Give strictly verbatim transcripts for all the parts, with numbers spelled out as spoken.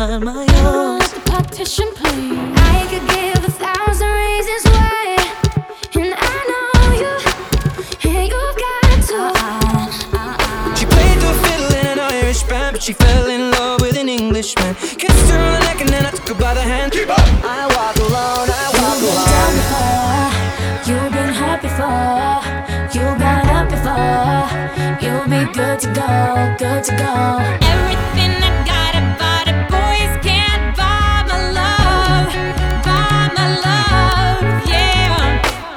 find my Never own. let the partition play. I could give a thousand reasons why, and I know you, and you've got to. uh, uh, uh. She played the fiddle in an Irish band, but she fell in love with an Englishman. Kissed her on the neck and then I took her by the hand. Keep up! I walk alone, I walk You've been alone. down before, you've been hurt before, you got up before. You'll be good to go, good to go. Everything I got about it, boys can't buy my love, buy my love, yeah.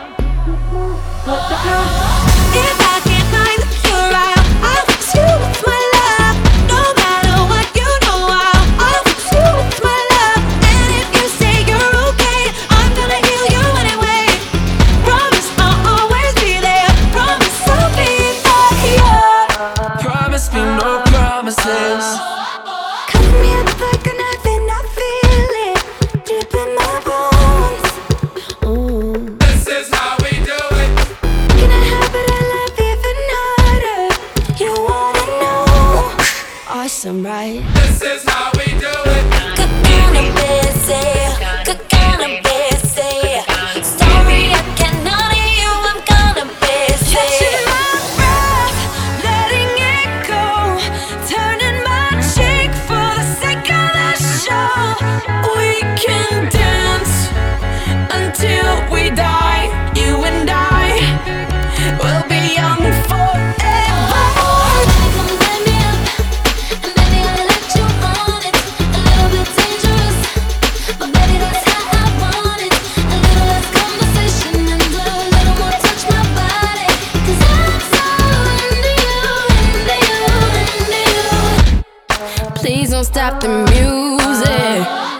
If I can't find the cure, I'll, I'll fix you with my love. No matter what, you know I'll, I'll fix you with my love. And if you say you're okay, I'm gonna heal you anyway. Promise I'll always be there. Promise I'll be there. Promise me no promises. Cut me up like a knife and I feel it deep in my bones. Ooh. This is how we do it. Can I have it? I love even harder. You wanna know? Awesome, right? This is how we do it. Good kind of busy, good kind of busy. Sorry I can't honor you, I'm gonna busy. Catching my breath, letting it go, turning my cheek for the sake of the show. We can dance until we die, you and I will be young forever. Come light me up, and baby I'll let you on it. A little bit dangerous, but baby that's how I want it. A little less conversation and a little more touch my body. 'Cause I'm so into you, into you, into you. Please don't stop the music.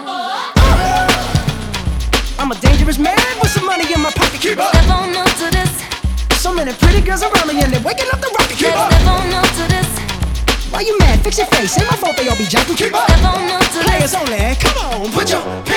I'm a dangerous man with some money in my pocket. Keep up! Step on up to this, So many pretty girls around me and they're waking up the rocket. Keep let's up! step on up to this, Why you mad? Fix your face. Ain't my fault they all be jacking. Keep up! step on up to this. Players only. Come on, put your